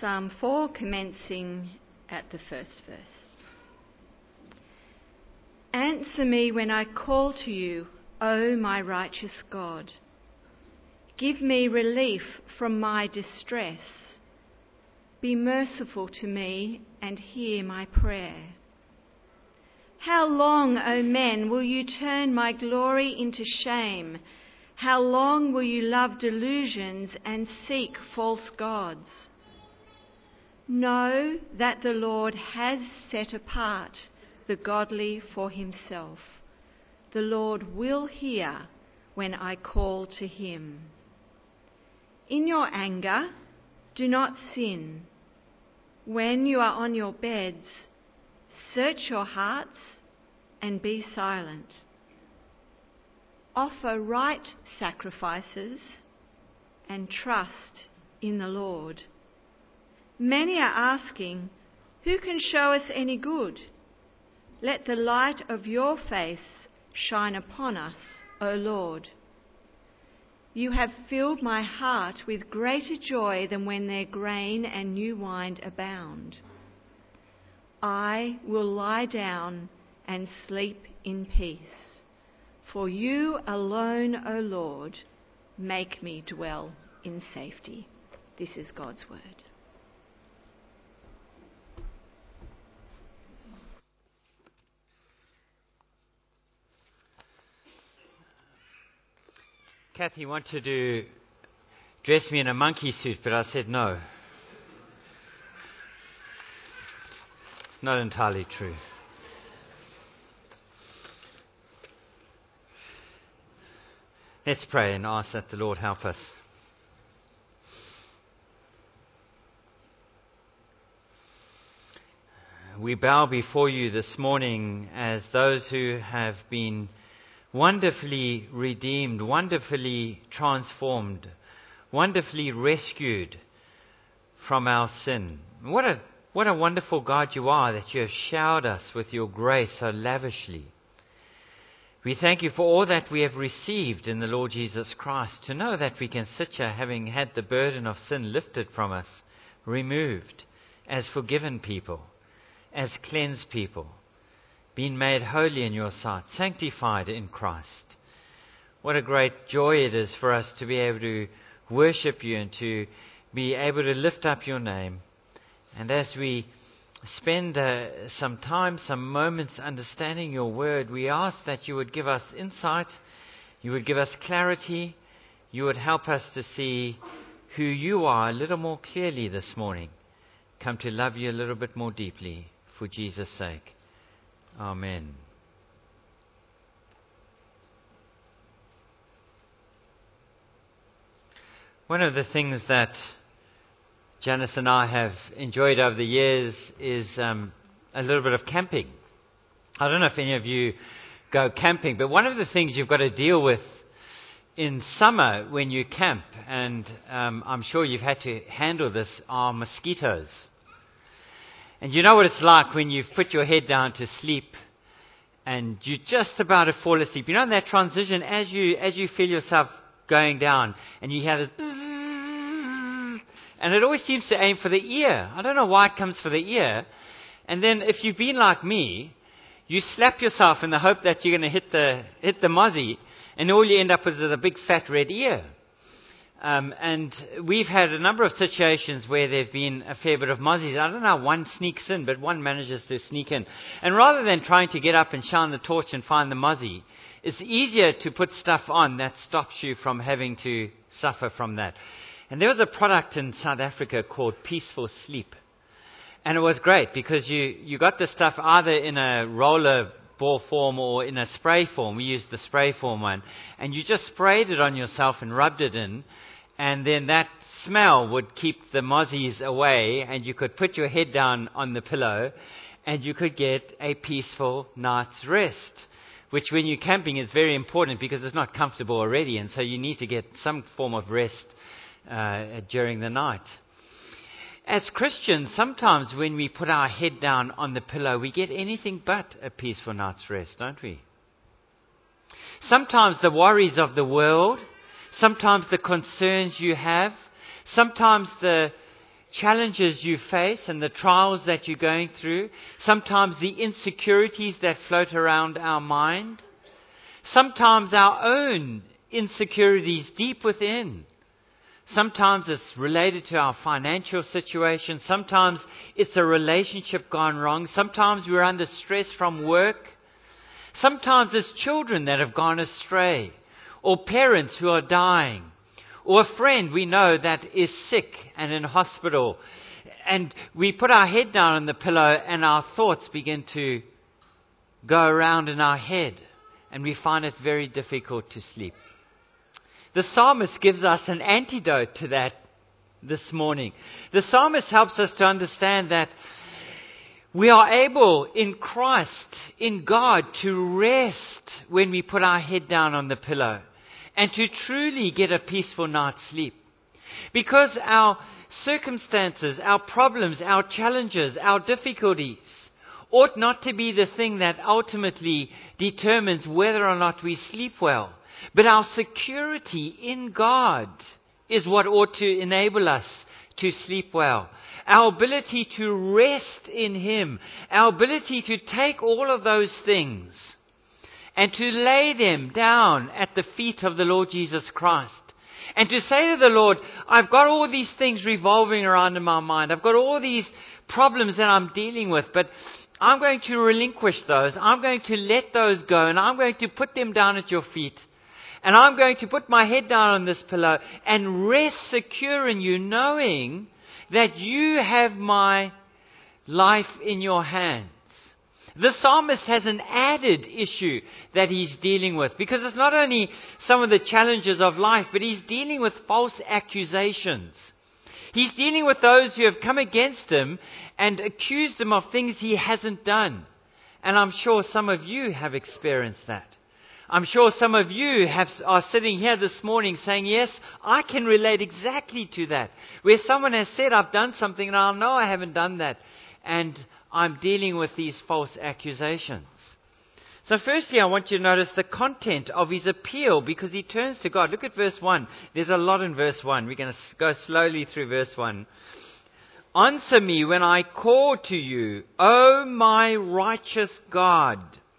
Psalm 4, commencing at the first verse. Answer me when I call to you, O my righteous God. Give me relief from my distress. Be merciful to me and hear my prayer. How long, O men, will you turn my glory into shame? How long will you love delusions and seek false gods? Know that the Lord has set apart the godly for himself. The Lord will hear when I call to him. In your anger, do not sin. When you are on your beds, search your hearts and be silent. Offer right sacrifices and trust in the Lord. Many are asking, who can show us any good? Let the light of your face shine upon us, O Lord. You have filled my heart with greater joy than when their grain and new wine abound. I will lie down and sleep in peace. For you alone, O Lord, make me dwell in safety. This is God's word. Kathy wanted to dress me in a monkey suit, but I said no. It's not entirely true. Let's pray and ask that the Lord help us. We bow before you this morning as those who have been wonderfully redeemed, wonderfully transformed, wonderfully rescued from our sin. What a wonderful God you are, that you have showered us with your grace so lavishly. We thank you for all that we have received in the Lord Jesus Christ, to know that we can sit here having had the burden of sin lifted from us, removed, as forgiven people, as cleansed people, been made holy in your sight, sanctified in Christ. What a great joy it is for us to be able to worship you and to be able to lift up your name. And as we spend some time, some moments understanding your word, we ask that you would give us insight, you would give us clarity, you would help us to see who you are a little more clearly this morning. Come to love you a little bit more deeply for Jesus' sake. Amen. One of the things that Janice and I have enjoyed over the years is a little bit of camping. I don't know if any of you go camping, but one of the things you've got to deal with in summer when you camp, and I'm sure you've had to handle this, are mosquitoes. And you know what it's like when you put your head down to sleep and you're just about to fall asleep. You know, in that transition, as you feel yourself going down and you hear this, and it always seems to aim for the ear. I don't know why it comes for the ear. And then if you've been like me, you slap yourself in the hope that you're going to hit the mozzie, and all you end up with is a big fat red ear. And we've had a number of situations where there have been a fair bit of mozzies. I don't know how one sneaks in, but one manages to sneak in. And rather than trying to get up and shine the torch and find the mozzie, it's easier to put stuff on that stops you from having to suffer from that. And there was a product in South Africa called Peaceful Sleep. And it was great because you got the stuff either in a roller ball form or in a spray form. We used the spray form one. And you just sprayed it on yourself and rubbed it in. And then that smell would keep the mozzies away, and you could put your head down on the pillow and you could get a peaceful night's rest, which when you're camping is very important because it's not comfortable already, and so you need to get some form of rest during the night. As Christians, sometimes when we put our head down on the pillow, we get anything but a peaceful night's rest, don't we? Sometimes the worries of the world, sometimes the concerns you have, sometimes the challenges you face and the trials that you're going through, sometimes the insecurities that float around our mind, sometimes our own insecurities deep within. Sometimes it's related to our financial situation. Sometimes it's a relationship gone wrong. Sometimes we're under stress from work. Sometimes it's children that have gone astray, or parents who are dying, or a friend we know that is sick and in hospital. And we put our head down on the pillow and our thoughts begin to go around in our head, and we find it very difficult to sleep. The psalmist gives us an antidote to that this morning. The psalmist helps us to understand that we are able in Christ, in God, to rest when we put our head down on the pillow and to truly get a peaceful night's sleep. Because our circumstances, our problems, our challenges, our difficulties ought not to be the thing that ultimately determines whether or not we sleep well. But our security in God is what ought to enable us to sleep well. Our ability to rest in Him. Our ability to take all of those things and to lay them down at the feet of the Lord Jesus Christ. And to say to the Lord, I've got all these things revolving around in my mind. I've got all these problems that I'm dealing with, but I'm going to relinquish those. I'm going to let those go, and I'm going to put them down at your feet. And I'm going to put my head down on this pillow and rest secure in you, knowing that you have my life in your hands. The psalmist has an added issue that he's dealing with, because it's not only some of the challenges of life, but he's dealing with false accusations. He's dealing with those who have come against him and accused him of things he hasn't done. And I'm sure some of you have experienced that. I'm sure some of you are sitting here this morning saying, yes, I can relate exactly to that. Where someone has said, I've done something and I know I haven't done that. And I'm dealing with these false accusations. So firstly, I want you to notice the content of his appeal, because he turns to God. Look at verse 1. There's a lot in verse 1. We're going to go slowly through verse 1. Answer me when I call to you, O my righteous God.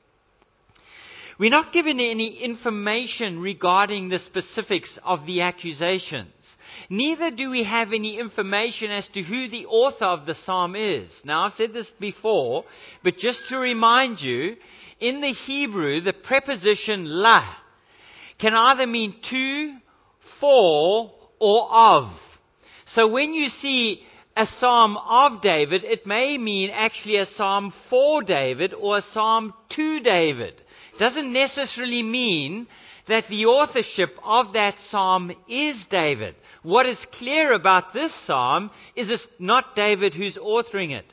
We're not given any information regarding the specifics of the accusations. Neither do we have any information as to who the author of the psalm is. Now, I've said this before, but just to remind you, in the Hebrew, the preposition la can either mean to, for, or of. So when you see a psalm of David, it may mean actually a psalm for David or a psalm to David. Doesn't necessarily mean that the authorship of that psalm is David. What is clear about this psalm is it's not David who's authoring it.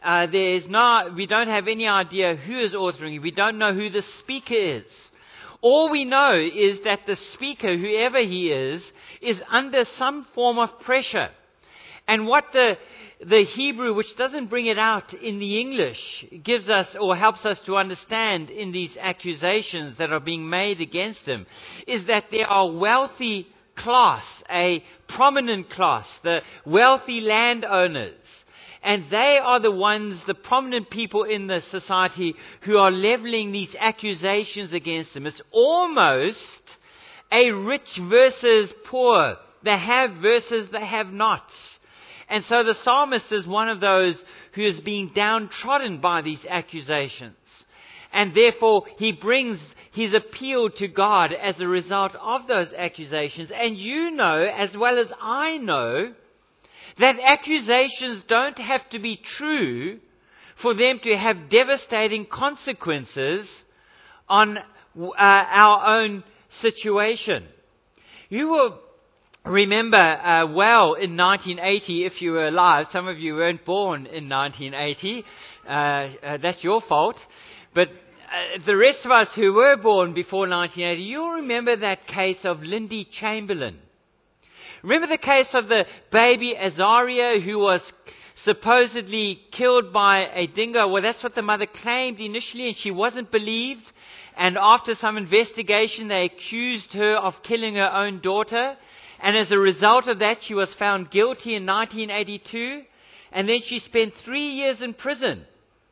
We don't have any idea who is authoring it. We don't know who the speaker is. All we know is that the speaker, whoever he is under some form of pressure. And what the Hebrew, which doesn't bring it out in the English, gives us or helps us to understand in these accusations that are being made against him, is that there are wealthy class, a prominent class, the wealthy landowners. And they are the ones, the prominent people in the society who are leveling these accusations against him. It's almost a rich versus poor, the have versus the have-nots. And so the psalmist is one of those who is being downtrodden by these accusations. And therefore, he brings his appeal to God as a result of those accusations. And you know, as well as I know, that accusations don't have to be true for them to have devastating consequences on our own situation. You will remember well in 1980, if you were alive. Some of you weren't born in 1980. That's your fault. But the rest of us who were born before 1980, you'll remember that case of Lindy Chamberlain. Remember the case of the baby Azaria who was supposedly killed by a dingo? Well, that's what the mother claimed initially, and she wasn't believed. And after some investigation, they accused her of killing her own daughter. And as a result of that, she was found guilty in 1982. And then she spent 3 years in prison.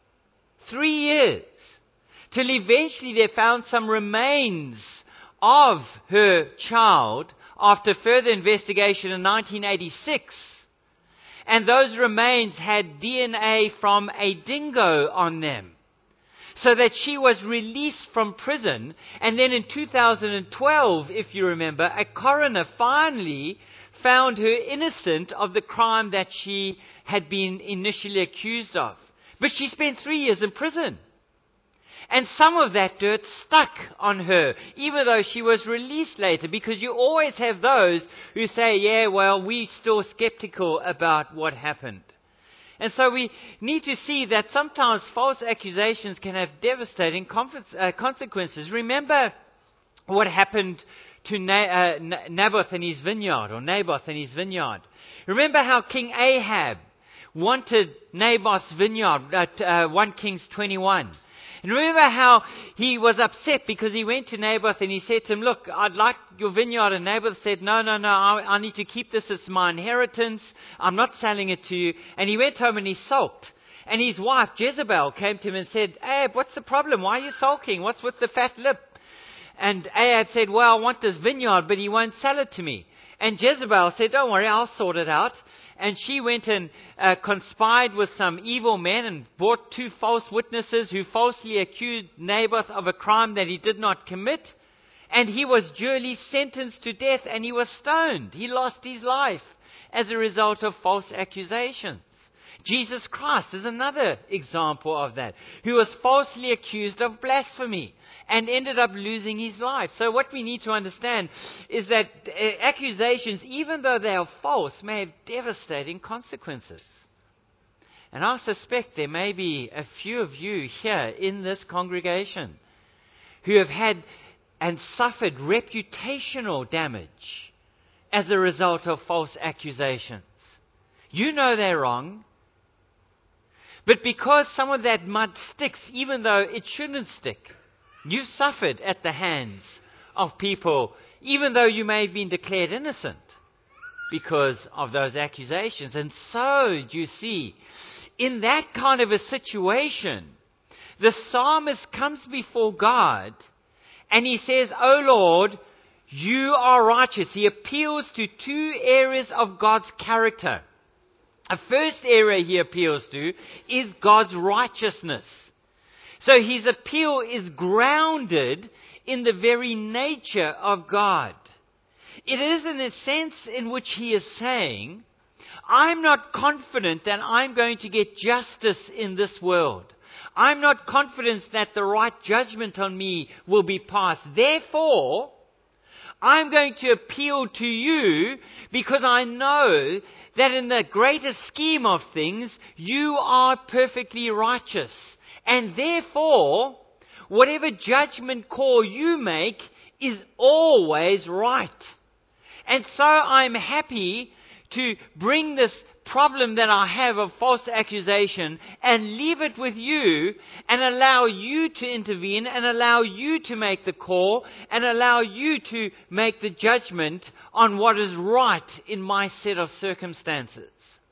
3 years. Till eventually they found some remains of her child after further investigation in 1986. And those remains had DNA from a dingo on them. So that she was released from prison. And then in 2012, if you remember, a coroner finally found her innocent of the crime that she had been initially accused of. But she spent 3 years in prison. And some of that dirt stuck on her, even though she was released later, because you always have those who say, yeah, well, we're still skeptical about what happened. And so we need to see that sometimes false accusations can have devastating consequences. Remember what happened to Naboth and his vineyard, or Naboth and his vineyard. Remember how King Ahab wanted Naboth's vineyard, 1 Kings 21. And remember how he was upset because he went to Naboth and he said to him, look, I'd like your vineyard. And Naboth said, no, I need to keep this as my inheritance. I'm not selling it to you. And he went home and he sulked. And his wife, Jezebel, came to him and said, Ahab, what's the problem? Why are you sulking? What's with the fat lip? And Ahab said, well, I want this vineyard, but he won't sell it to me. And Jezebel said, don't worry, I'll sort it out. And she went and conspired with some evil men and brought 2 false witnesses who falsely accused Naboth of a crime that he did not commit. And he was duly sentenced to death and he was stoned. He lost his life as a result of false accusations. Jesus Christ is another example of that, who was falsely accused of blasphemy and ended up losing his life. So what we need to understand is that accusations, even though they are false, may have devastating consequences. And I suspect there may be a few of you here in this congregation who have had and suffered reputational damage as a result of false accusations. You know they're wrong. But because some of that mud sticks, even though it shouldn't stick, you've suffered at the hands of people, even though you may have been declared innocent because of those accusations. And so, you see, in that kind of a situation, the psalmist comes before God and he says, "Oh Lord, you are righteous." He appeals to 2 areas of God's character. A first area he appeals to is God's righteousness. So his appeal is grounded in the very nature of God. It is in a sense in which he is saying, I'm not confident that I'm going to get justice in this world. I'm not confident that the right judgment on me will be passed. Therefore, I'm going to appeal to you because I know that in the greater scheme of things, you are perfectly righteous. And therefore, whatever judgment call you make is always right. And so I'm happy to bring this problem that I have of false accusation and leave it with you and allow you to intervene and allow you to make the call and allow you to make the judgment on what is right in my set of circumstances.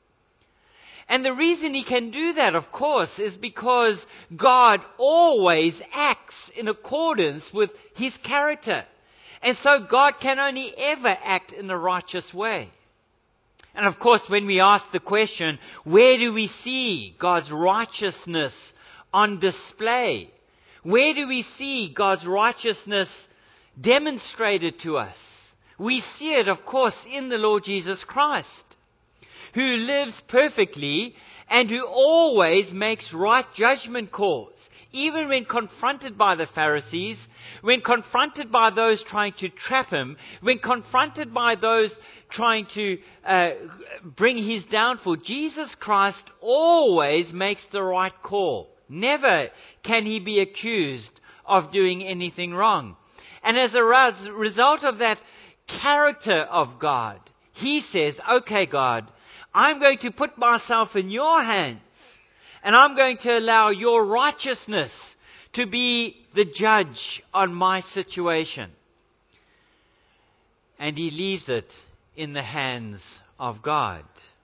And the reason he can do that, of course, is because God always acts in accordance with his character. And so God can only ever act in a righteous way. And of course, when we ask the question, where do we see God's righteousness on display? Where do we see God's righteousness demonstrated to us? We see it, of course, in the Lord Jesus Christ, who lives perfectly and who always makes right judgment calls. Even when confronted by the Pharisees, when confronted by those trying to trap him, when confronted by those trying to bring his downfall, Jesus Christ always makes the right call. Never can he be accused of doing anything wrong. And as a result of that character of God, he says, okay, God, I'm going to put myself in your hands. And I'm going to allow your righteousness to be the judge on my situation. And he leaves it in the hands of God.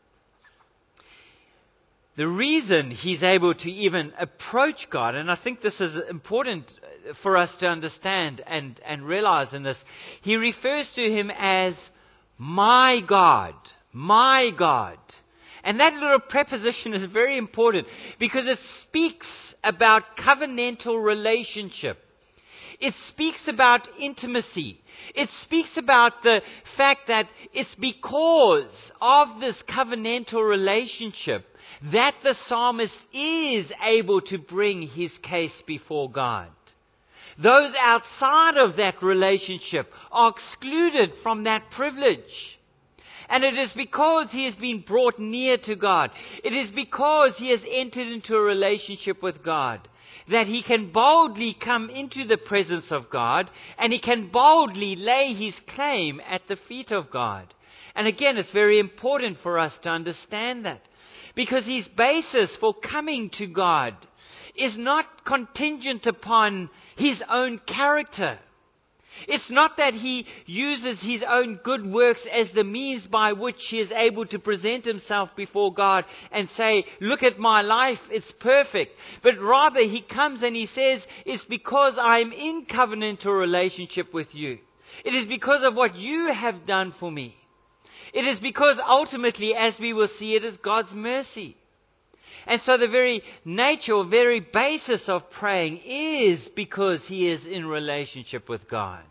The reason he's able to even approach God, and I think this is important for us to understand and realize in this, he refers to him as my God, my God. And that little preposition is very important because it speaks about covenantal relationship. It speaks about intimacy. It speaks about the fact that it's because of this covenantal relationship that the psalmist is able to bring his case before God. Those outside of that relationship are excluded from that privilege. And it is because he has been brought near to God, it is because he has entered into a relationship with God, that he can boldly come into the presence of God, and he can boldly lay his claim at the feet of God. And again, it's very important for us to understand that, because his basis for coming to God is not contingent upon his own character. It's not that he uses his own good works as the means by which he is able to present himself before God and say, look at my life, it's perfect. But rather he comes and he says, it's because I'm in covenantal relationship with you. It is because of what you have done for me. It is because ultimately, as we will see, it is God's mercy. And so the very nature or very basis of praying is because he is in relationship with God.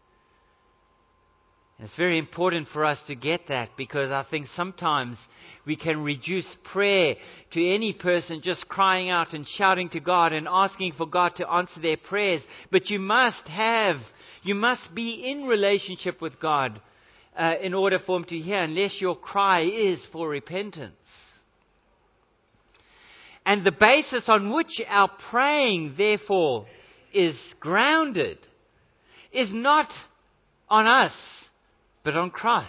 And it's very important for us to get that, because I think sometimes we can reduce prayer to any person just crying out and shouting to God and asking for God to answer their prayers. But you must be in relationship with God in order for him to hear, unless your cry is for repentance. And the basis on which our praying, therefore, is grounded is not on us, but on Christ.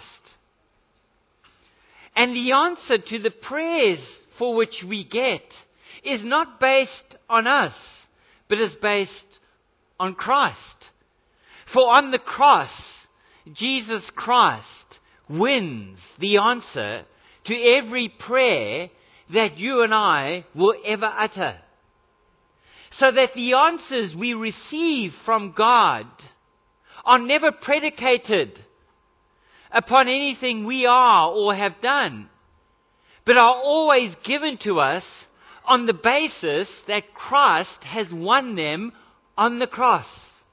And the answer to the prayers for which we get is not based on us, but is based on Christ. For on the cross, Jesus Christ wins the answer to every prayer that you and I will ever utter. So that the answers we receive from God are never predicated upon anything we are or have done, but are always given to us on the basis that Christ has won them on the cross.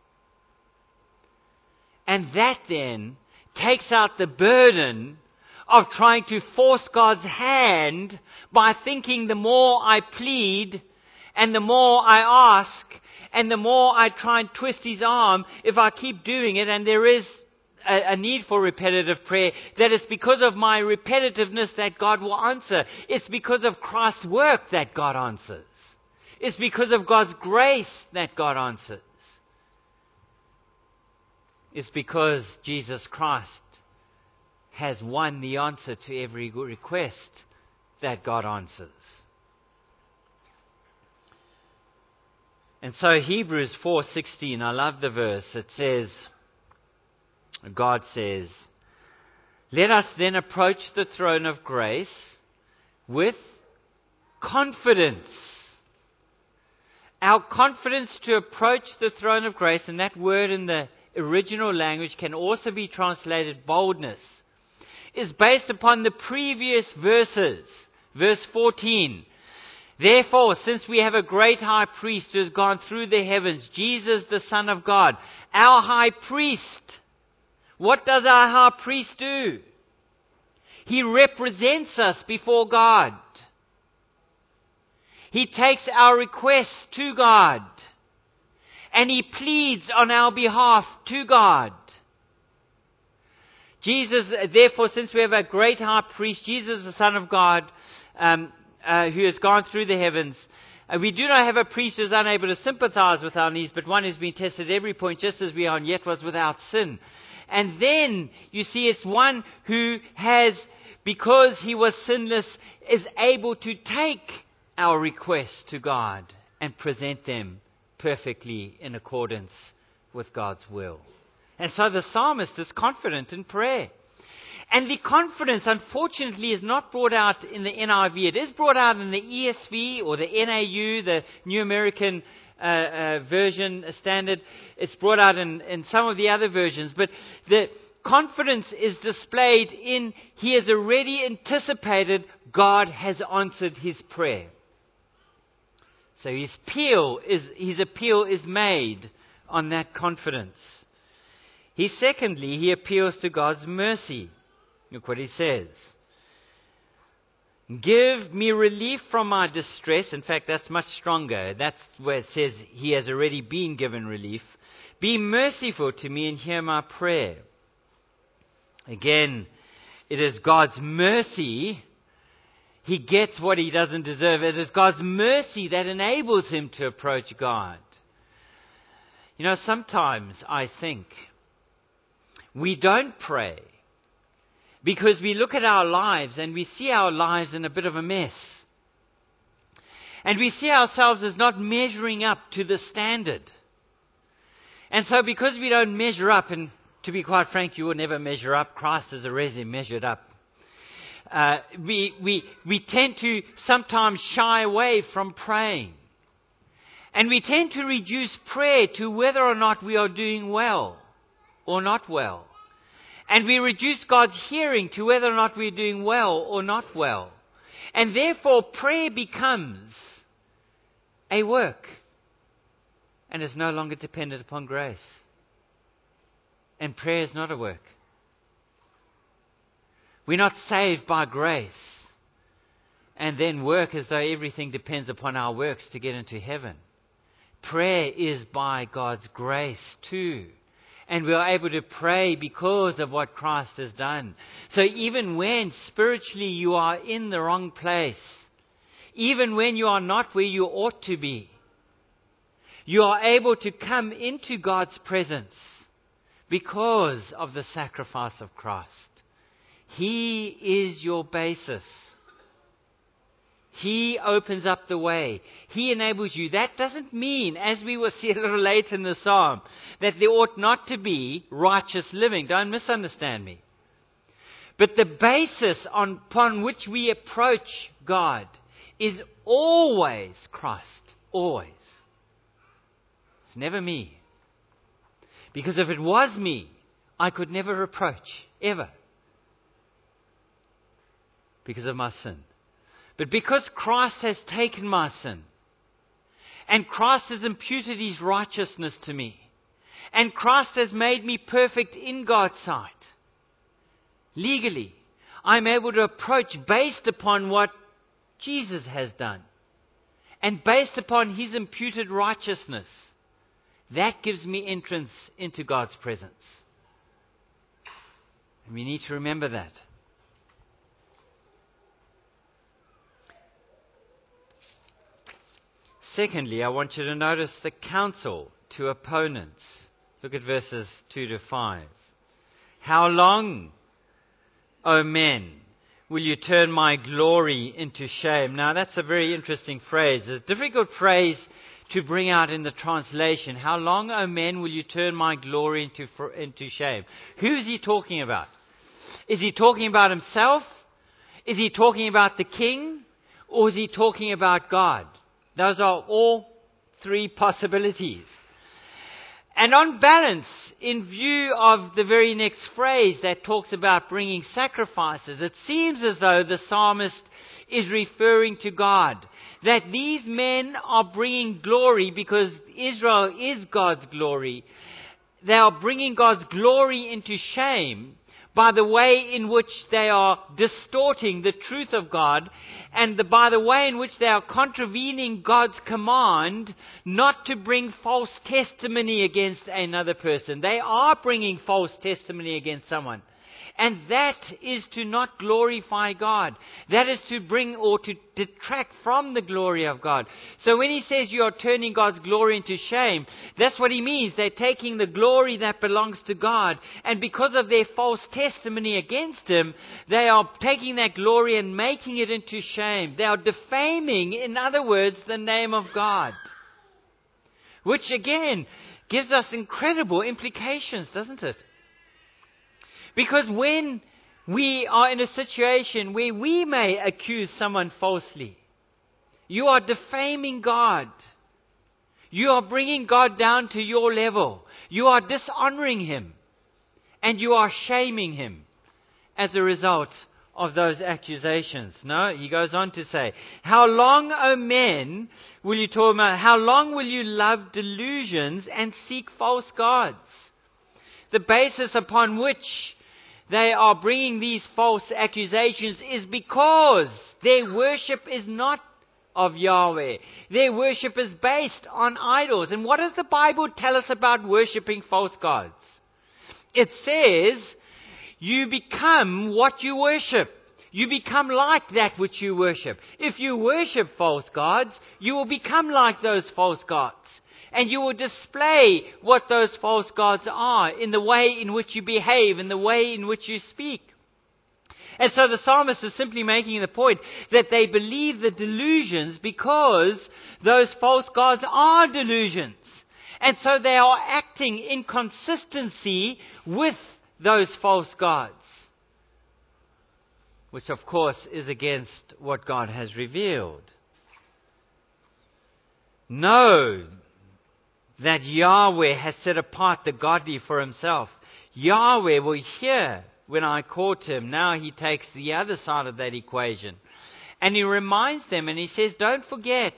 And that then takes out the burden of trying to force God's hand by thinking the more I plead and the more I ask and the more I try and twist his arm, if I keep doing it, and there is a need for repetitive prayer, that it's because of my repetitiveness that God will answer. It's because of Christ's work that God answers. It's because of God's grace that God answers. It's because Jesus Christ has won the answer to every request that God answers. And so Hebrews 4:16, I love the verse. It says, God says, let us then approach the throne of grace with confidence. Our confidence to approach the throne of grace, and that word in the original language can also be translated boldness, is based upon the previous verses. Verse 14. Therefore, since we have a great high priest who has gone through the heavens, Jesus the Son of God, our high priest. What does our high priest do? He represents us before God. He takes our requests to God, and he pleads on our behalf to God. Jesus, therefore, since we have a great high priest, Jesus the Son of God, who has gone through the heavens, we do not have a priest who is unable to sympathize with our needs, but one who has been tested at every point just as we are, and yet was without sin. And then, you see, it's one who has, because he was sinless, is able to take our requests to God and present them perfectly in accordance with God's will. And so the psalmist is confident in prayer. And the confidence, unfortunately, is not brought out in the NIV. It is brought out in the ESV or the NAU, the New American Version Standard. It's brought out in some of the other versions. But the confidence is displayed in he has already anticipated God has answered his prayer. So his appeal is made on that confidence. Secondly, he appeals to God's mercy. Look what he says. Give me relief from my distress. In fact, that's much stronger. That's where it says he has already been given relief. Be merciful to me and hear my prayer. Again, it is God's mercy. He gets what he doesn't deserve. It is God's mercy that enables him to approach God. You know, sometimes I think we don't pray because we look at our lives and we see our lives in a bit of a mess. And we see ourselves as not measuring up to the standard. And so because we don't measure up, and to be quite frank, you will never measure up. Christ has already measured up. We tend to sometimes shy away from praying. And we tend to reduce prayer to whether or not we are doing well or not well. And we reduce God's hearing to whether or not we're doing well or not well. And therefore, prayer becomes a work. And is no longer dependent upon grace. And prayer is not a work. We're not saved by grace and then work as though everything depends upon our works to get into heaven. Prayer is by God's grace too. And we are able to pray because of what Christ has done. So even when spiritually you are in the wrong place, even when you are not where you ought to be, you are able to come into God's presence because of the sacrifice of Christ. He is your basis. He opens up the way. He enables you. That doesn't mean, as we will see a little later in the psalm, that there ought not to be righteous living. Don't misunderstand me. But the basis upon which we approach God is always Christ. Always. It's never me. Because if it was me, I could never approach, ever. Because of my sin. But because Christ has taken my sin, and Christ has imputed his righteousness to me, and Christ has made me perfect in God's sight, legally, I'm able to approach based upon what Jesus has done, and based upon his imputed righteousness. That gives me entrance into God's presence. And we need to remember that. Secondly, I want you to notice the counsel to opponents. Look at verses 2 to 5. How long, O men, will you turn my glory into shame? Now that's a very interesting phrase. It's a difficult phrase to bring out in the translation. How long, O men, will you turn my glory into shame? Who is he talking about? Is he talking about himself? Is he talking about the king? Or is he talking about God? Those are all three possibilities. And on balance, in view of the very next phrase that talks about bringing sacrifices, it seems as though the psalmist is referring to God. That these men are bringing glory because Israel is God's glory. They are bringing God's glory into shame by the way in which they are distorting the truth of God, and by the way in which they are contravening God's command not to bring false testimony against another person. They are bringing false testimony against someone. And that is to not glorify God. That is to bring or to detract from the glory of God. So when he says you are turning God's glory into shame, that's what he means. They're taking the glory that belongs to God, and because of their false testimony against him, they are taking that glory and making it into shame. They are defaming, in other words, the name of God. Which again gives us incredible implications, doesn't it? Because when we are in a situation where we may accuse someone falsely. You are defaming God. You are bringing God down to your level. You are dishonoring Him. And you are shaming Him as a result of those accusations. No, he goes on to say, how long, O men, will you talk about? How long will you love delusions and seek false gods? The basis upon which they are bringing these false accusations is because their worship is not of Yahweh. Their worship is based on idols. And what does the Bible tell us about worshipping false gods? It says, you become what you worship. You become like that which you worship. If you worship false gods, you will become like those false gods. And you will display what those false gods are in the way in which you behave, in the way in which you speak. And so the psalmist is simply making the point that they believe the delusions because those false gods are delusions. And so they are acting in consistency with those false gods, which of course is against what God has revealed. Know that Yahweh has set apart the godly for Himself. Yahweh will hear when I call to Him. Now He takes the other side of that equation. And He reminds them and He says, don't forget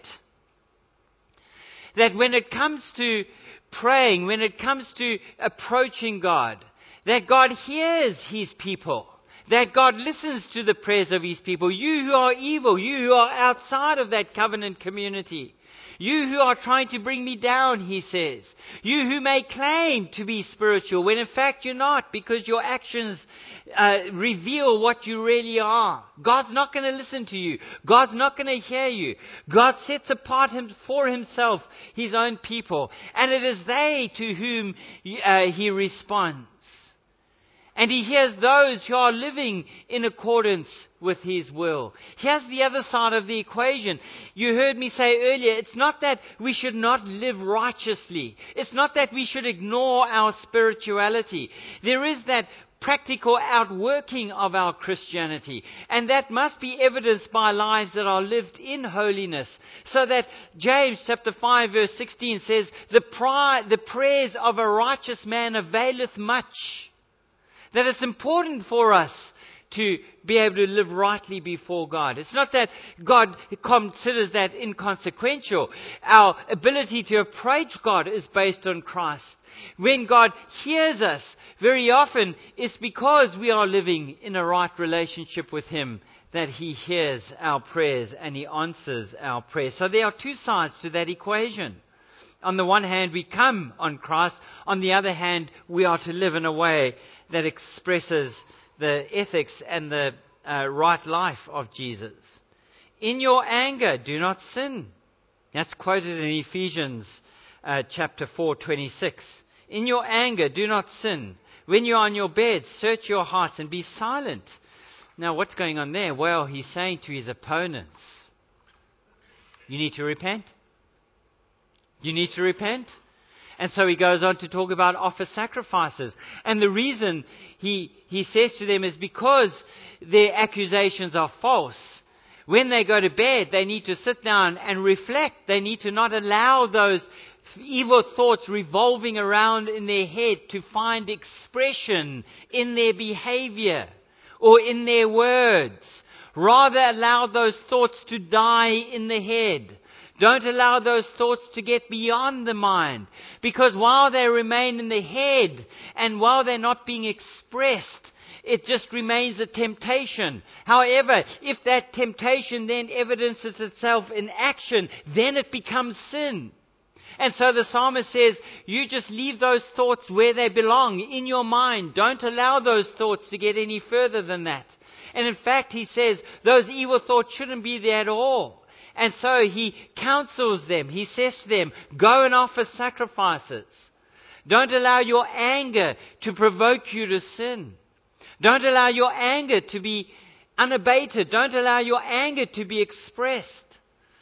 that when it comes to praying, when it comes to approaching God, that God hears His people. That God listens to the prayers of His people. You who are evil, you who are outside of that covenant community. You who are trying to bring me down, He says. You who may claim to be spiritual, when in fact you're not, because your actions reveal what you really are. God's not going to listen to you. God's not going to hear you. God sets apart for Himself His own people. And it is they to whom He responds. And He hears those who are living in accordance with His will. Here's the other side of the equation. You heard me say earlier, it's not that we should not live righteously. It's not that we should ignore our spirituality. There is that practical outworking of our Christianity. And that must be evidenced by lives that are lived in holiness. So that James chapter 5 verse 16 says, the prayers of a righteous man availeth much. That it's important for us to be able to live rightly before God. It's not that God considers that inconsequential. Our ability to approach God is based on Christ. When God hears us, very often it's because we are living in a right relationship with Him that He hears our prayers and He answers our prayers. So there are two sides to that equation. On the one hand, we come on Christ. On the other hand, we are to live in a way that expresses the ethics and the right life of Jesus. In your anger, do not sin. That's quoted in Ephesians chapter 4:26. In your anger, do not sin. When you're on your bed, search your hearts and be silent. Now, what's going on there? Well, he's saying to his opponents, you need to repent. You need to repent. And so he goes on to talk about offer sacrifices. And the reason he says to them is because their accusations are false. When they go to bed, they need to sit down and reflect. They need to not allow those evil thoughts revolving around in their head to find expression in their behavior or in their words. Rather allow those thoughts to die in the head. Don't allow those thoughts to get beyond the mind. Because while they remain in the head and while they're not being expressed, it just remains a temptation. However, if that temptation then evidences itself in action, then it becomes sin. And so the psalmist says, you just leave those thoughts where they belong, in your mind. Don't allow those thoughts to get any further than that. And in fact, he says, those evil thoughts shouldn't be there at all. And so he counsels them. He says to them, go and offer sacrifices. Don't allow your anger to provoke you to sin. Don't allow your anger to be unabated. Don't allow your anger to be expressed.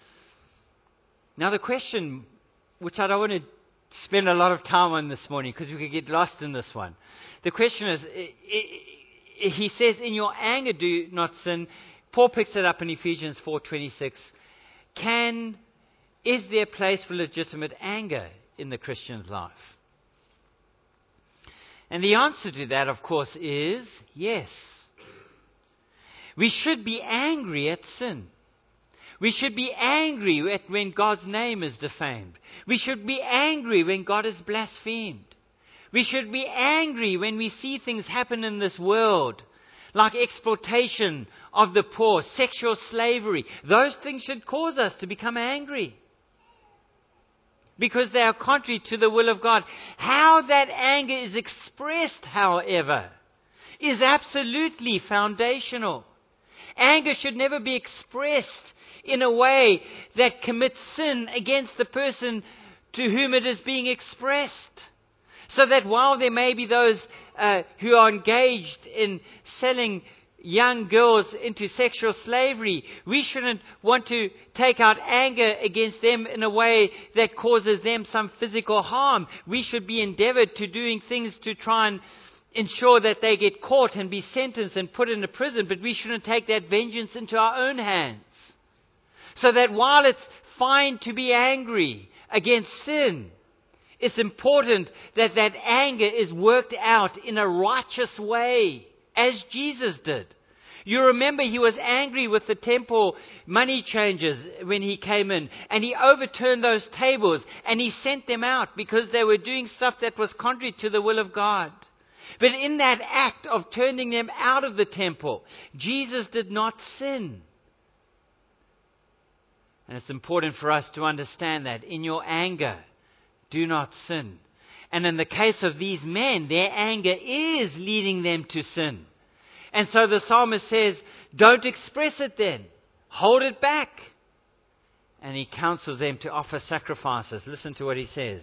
Now the question, which I don't want to spend a lot of time on this morning because we could get lost in this one. The question he says, in your anger do not sin. Paul picks it up in Ephesians 4:26. Is there a place for legitimate anger in the Christian's life? And the answer to that, of course, is yes. We should be angry at sin. We should be angry at when God's name is defamed. We should be angry when God is blasphemed. We should be angry when we see things happen in this world, like exploitation of the poor, sexual slavery. Those things should cause us to become angry, because they are contrary to the will of God. How that anger is expressed, however, is absolutely foundational. Anger should never be expressed in a way that commits sin against the person to whom it is being expressed. So that while there may be those who are engaged in selling young girls into sexual slavery, we shouldn't want to take out anger against them in a way that causes them some physical harm. We should be endeavored to doing things to try and ensure that they get caught and be sentenced and put into prison, but we shouldn't take that vengeance into our own hands. So that while it's fine to be angry against sin, it's important that that anger is worked out in a righteous way, as Jesus did. You remember he was angry with the temple money changers when he came in, and he overturned those tables and he sent them out because they were doing stuff that was contrary to the will of God. But in that act of turning them out of the temple, Jesus did not sin. And it's important for us to understand that in your anger, do not sin. And in the case of these men, their anger is leading them to sin. And so the psalmist says, don't express it then. Hold it back. And he counsels them to offer sacrifices. Listen to what he says.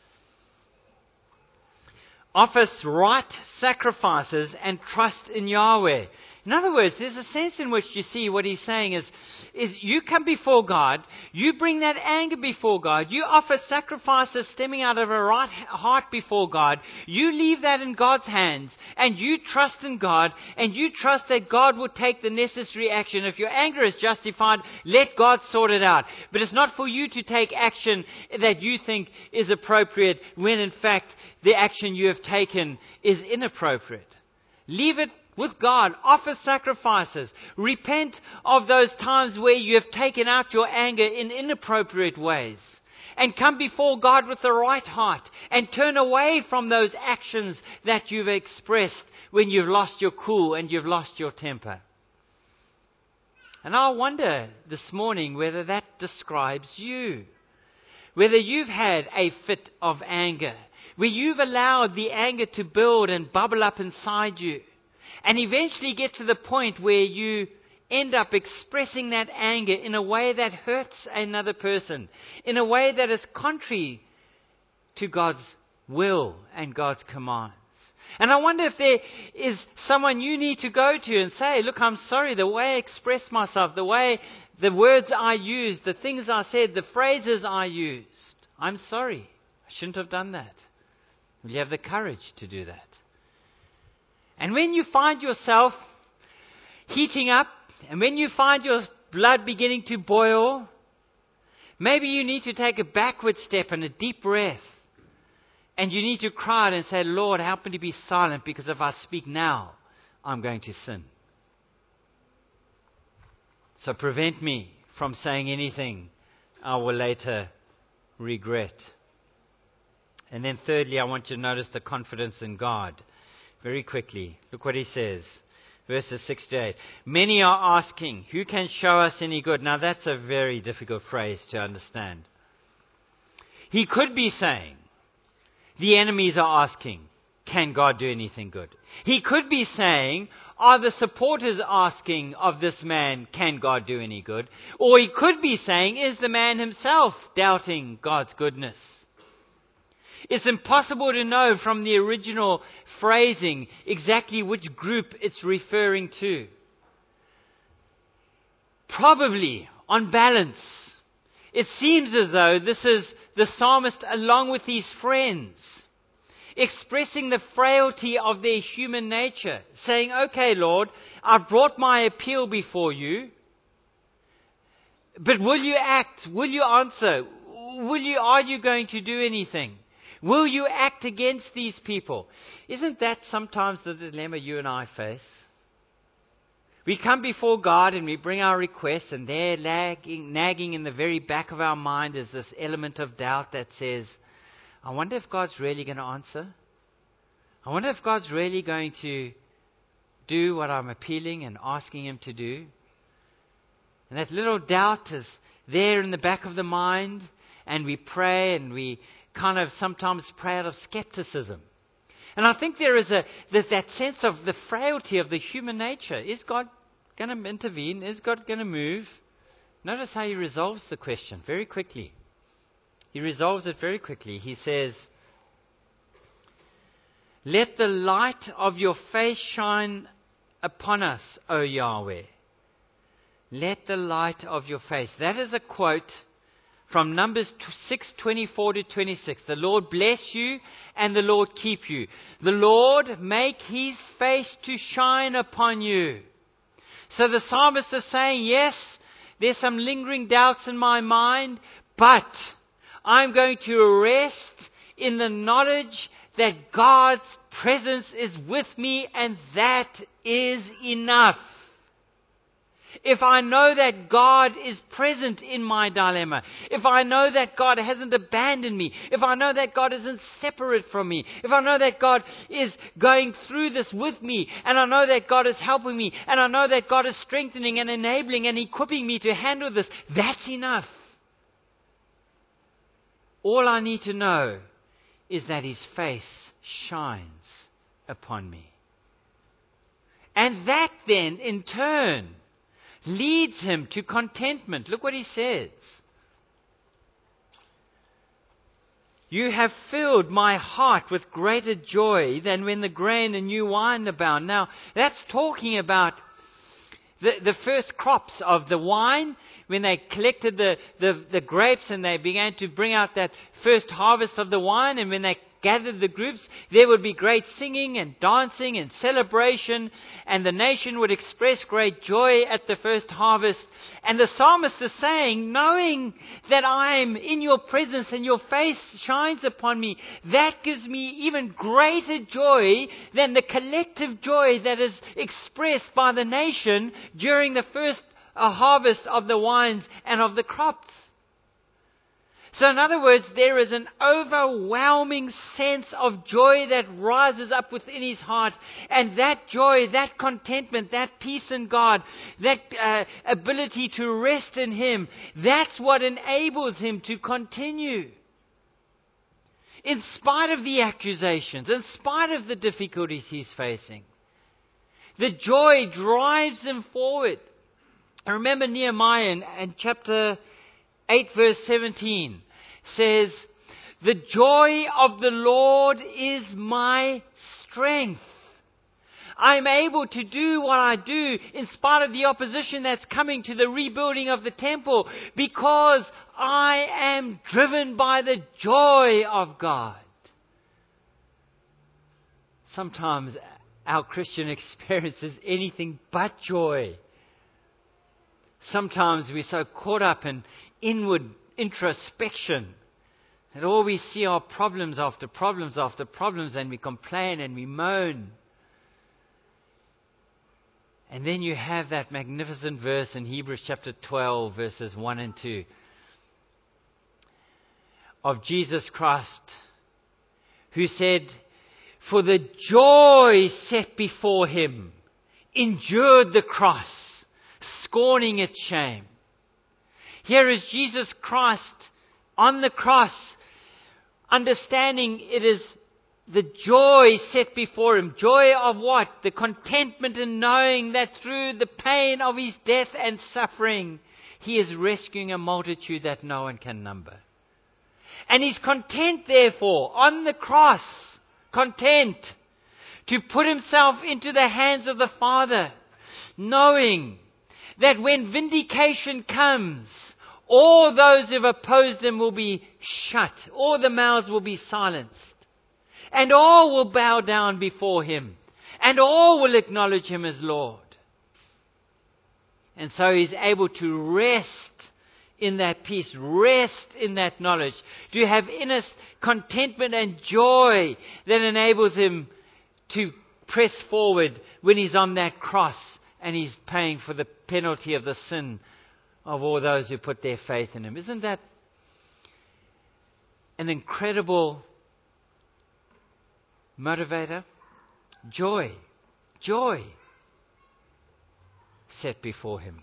Offer right sacrifices and trust in Yahweh. In other words, there's a sense in which you see what he's saying is you come before God, you bring that anger before God, you offer sacrifices stemming out of a right heart before God, you leave that in God's hands, and you trust in God, and you trust that God will take the necessary action. If your anger is justified, let God sort it out. But it's not for you to take action that you think is appropriate, when in fact the action you have taken is inappropriate. Leave it with God. Offer sacrifices. Repent of those times where you have taken out your anger in inappropriate ways. And come before God with the right heart. And turn away from those actions that you've expressed when you've lost your cool and you've lost your temper. And I wonder this morning whether that describes you. Whether you've had a fit of anger, where you've allowed the anger to build and bubble up inside you, and eventually get to the point where you end up expressing that anger in a way that hurts another person, in a way that is contrary to God's will and God's commands. And I wonder if there is someone you need to go to and say, look, I'm sorry, the way I expressed myself, the words I used, the things I said, the phrases I used, I'm sorry. I shouldn't have done that. Will you have the courage to do that? And when you find yourself heating up, and when you find your blood beginning to boil, maybe you need to take a backward step and a deep breath. And you need to cry out and say, Lord, help me to be silent, because if I speak now, I'm going to sin. So prevent me from saying anything I will later regret. And then thirdly, I want you to notice the confidence in God. Very quickly, look what he says. Verses 6 to 8. Many are asking, who can show us any good? Now that's a very difficult phrase to understand. He could be saying, the enemies are asking, can God do anything good? He could be saying, are the supporters asking of this man, can God do any good? Or he could be saying, is the man himself doubting God's goodness? It's impossible to know from the original phrasing exactly which group it's referring to. Probably, on balance, it seems as though this is the psalmist along with his friends. expressing the frailty of their human nature, saying, okay, Lord, I've brought my appeal before you, but will you act? Will you answer? Are you going to do anything? Will you act against these people? Isn't that sometimes the dilemma you and I face? We come before God and we bring our requests, and there nagging in the very back of our mind is this element of doubt that says, I wonder if God's really going to answer. I wonder if God's really going to do what I'm appealing and asking Him to do. And that little doubt is there in the back of the mind, and we pray, and we kind of sometimes pray out of skepticism. And I think there is that sense of the frailty of the human nature. Is God going to intervene? Is God going to move? Notice how He resolves the question very quickly. He resolves it very quickly. He says, let the light of your face shine upon us, O Yahweh. Let the light of your face. That is a quote from Numbers 6:24-26. The Lord bless you and the Lord keep you. The Lord make His face to shine upon you. So the psalmist is saying, yes, there's some lingering doubts in my mind, but I'm going to rest in the knowledge that God's presence is with me, and that is enough. If I know that God is present in my dilemma, if I know that God hasn't abandoned me, if I know that God isn't separate from me, if I know that God is going through this with me, and I know that God is helping me, and I know that God is strengthening and enabling and equipping me to handle this, that's enough. All I need to know is that His face shines upon me. And that then, in turn, leads him to contentment. Look what he says. You have filled my heart with greater joy than when the grain and new wine abound. Now, that's talking about the first crops of the wine, when they collected the grapes and they began to bring out that first harvest of the wine, and when they gathered the groups, there would be great singing and dancing and celebration, and the nation would express great joy at the first harvest. And the psalmist is saying, knowing that I'm in your presence and your face shines upon me, that gives me even greater joy than the collective joy that is expressed by the nation during the first harvest of the wines and of the crops. So in other words, there is an overwhelming sense of joy that rises up within his heart. And that joy, that contentment, that peace in God, that ability to rest in Him, that's what enables him to continue. In spite of the accusations, in spite of the difficulties he's facing, the joy drives him forward. I remember Nehemiah in chapter 8 verse 17 says, the joy of the Lord is my strength. I'm able to do what I do in spite of the opposition that's coming to the rebuilding of the temple, because I am driven by the joy of God. Sometimes our Christian experience is anything but joy. Sometimes we're so caught up in inward introspection that all we see are problems after problems after problems, and we complain and we moan. And then you have that magnificent verse in Hebrews chapter 12, verses 1 and 2, of Jesus Christ, who said, for the joy set before Him, endured the cross, scorning its shame. Here is Jesus Christ on the cross, understanding it is the joy set before Him. Joy of what? The contentment in knowing that through the pain of His death and suffering, He is rescuing a multitude that no one can number. And He's content, therefore, on the cross, content to put Himself into the hands of the Father, knowing that when vindication comes, all those who have opposed Him will be shut. All the mouths will be silenced. and all will bow down before him, and all will acknowledge him as Lord. And so he's able to rest in that peace, rest in that knowledge, to have inner contentment and joy that enables him to press forward when he's on that cross and he's paying for the penalty of the sin of all those who put their faith in him. Isn't that an incredible motivator? Joy set before him.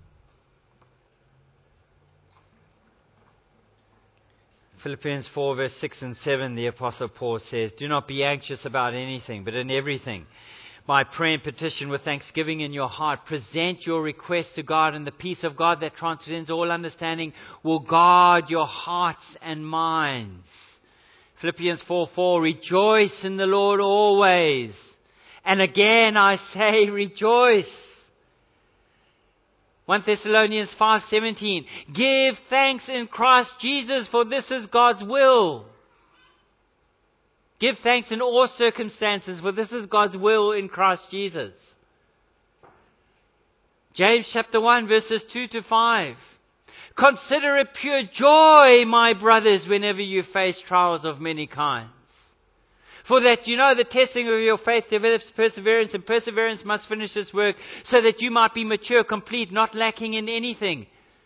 Philippians 4 verse 6 and 7, the Apostle Paul says, "Do not be anxious about anything, but in everything, by prayer and petition with thanksgiving in your heart, present your requests to God, and the peace of God that transcends all understanding will guard your hearts and minds." Philippians 4:4, "Rejoice in the Lord always. And again I say rejoice." 1 Thessalonians 5:17, "Give thanks in Christ Jesus, for this is God's will." Give thanks in all circumstances, for this is God's will in Christ Jesus. James chapter 1 verses 2 to 5. "Consider it pure joy, my brothers, whenever you face trials of many kinds. For that you know the testing of your faith develops perseverance, and perseverance must finish its work, so that you might be mature, complete, not lacking in anything."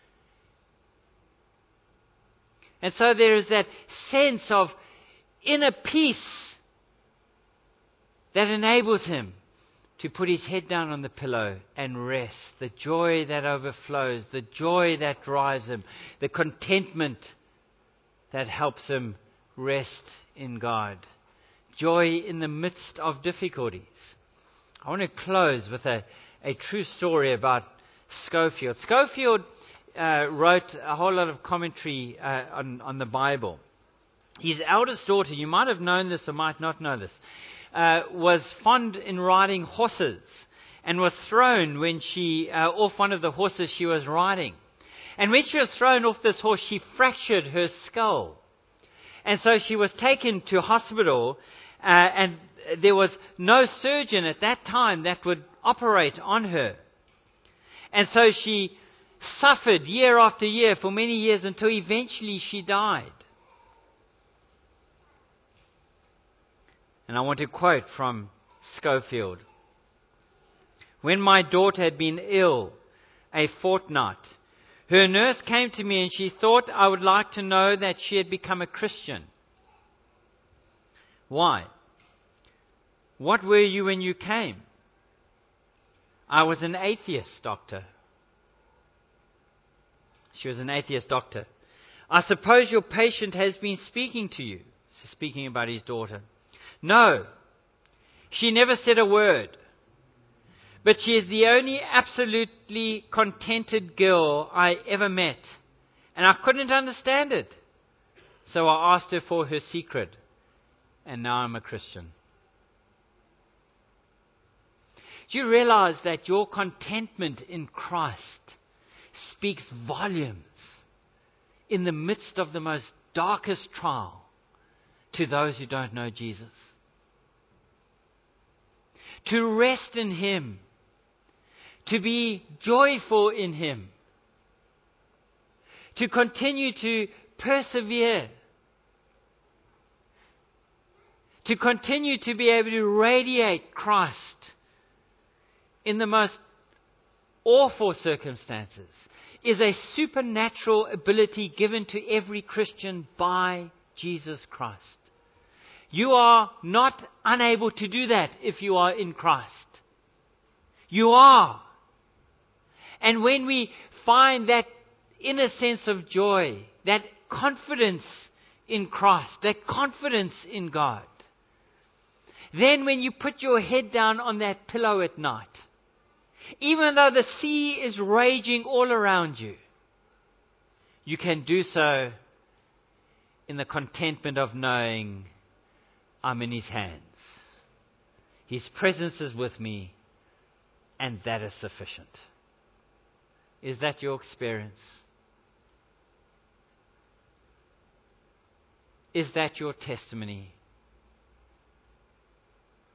And so there is that sense of inner peace that enables him to put his head down on the pillow and rest. The joy that overflows, the joy that drives him, the contentment that helps him rest in God. Joy in the midst of difficulties. I want to close with a true story about Scofield. Scofield wrote a whole lot of commentary on the Bible. His eldest daughter, you might have known this or might not know this, was fond in riding horses and was thrown when she off one of the horses she was riding. And when she was thrown off this horse, she fractured her skull. And so she was taken to hospital, and there was no surgeon at that time that would operate on her. And so she suffered year after year for many years until eventually she died. And I want to quote from Scofield. "When my daughter had been ill a fortnight, her nurse came to me and she thought I would like to know that she had become a Christian. 'Why? What were you when you came?' 'I was an atheist, doctor.' She was an atheist doctor. 'I suppose your patient has been speaking to you,' speaking about his daughter. 'No, she never said a word. But she is the only absolutely contented girl I ever met. And I couldn't understand it. So I asked her for her secret. And now I'm a Christian.'" Do you realize that your contentment in Christ speaks volumes in the midst of the most darkest trial to those who don't know Jesus? To rest in Him, to be joyful in Him, to continue to persevere, to continue to be able to radiate Christ in the most awful circumstances, is a supernatural ability given to every Christian by Jesus Christ. You are not unable to do that if you are in Christ. You are. And when we find that inner sense of joy, that confidence in Christ, that confidence in God, then when you put your head down on that pillow at night, even though the sea is raging all around you, you can do so in the contentment of knowing I'm in His hands. His presence is with me, and that is sufficient. Is that your experience? Is that your testimony?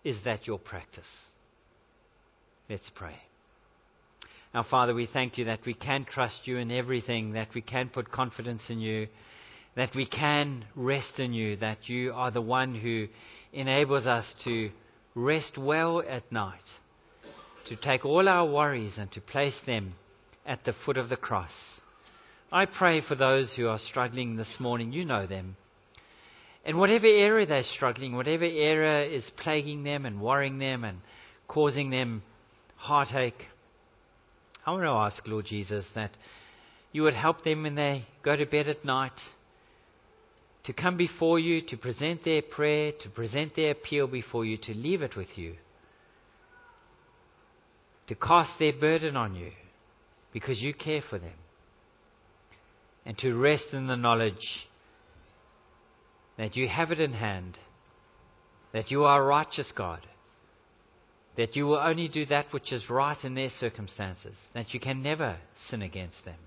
is that your practice? Let's pray. Now, Father, we thank you that we can trust you in everything, that we can put confidence in you, that we can rest in you, that you are the one who enables us to rest well at night, to take all our worries and to place them at the foot of the cross. I pray for those who are struggling this morning. You know them. In whatever area they're struggling, whatever area is plaguing them and worrying them and causing them heartache, I want to ask, Lord Jesus, that you would help them when they go to bed at night to come before you, to present their prayer, to present their appeal before you, to leave it with you, to cast their burden on you because you care for them, and to rest in the knowledge that you have it in hand, that you are a righteous God, that you will only do that which is right in their circumstances, that you can never sin against them,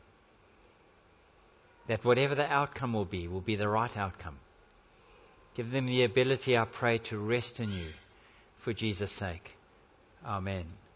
that whatever the outcome will be the right outcome. Give them the ability, I pray, to rest in you for Jesus' sake. Amen.